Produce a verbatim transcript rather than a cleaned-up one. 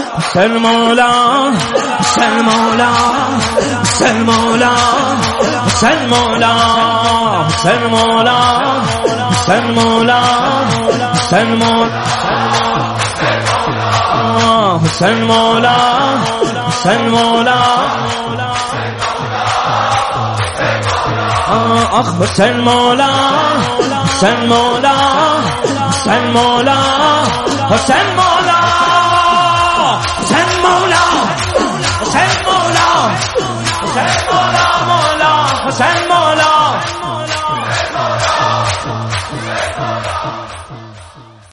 حسین مولا حسین مولا حسین مولا حسین مولا حسین مولا حسین مولا حسین مولا حسین مولا حسین مولا آخ حسین مولا حسین مولا حسین مولا حسین مولا حسین مولا حسین مولا حسین مولا مولا حسین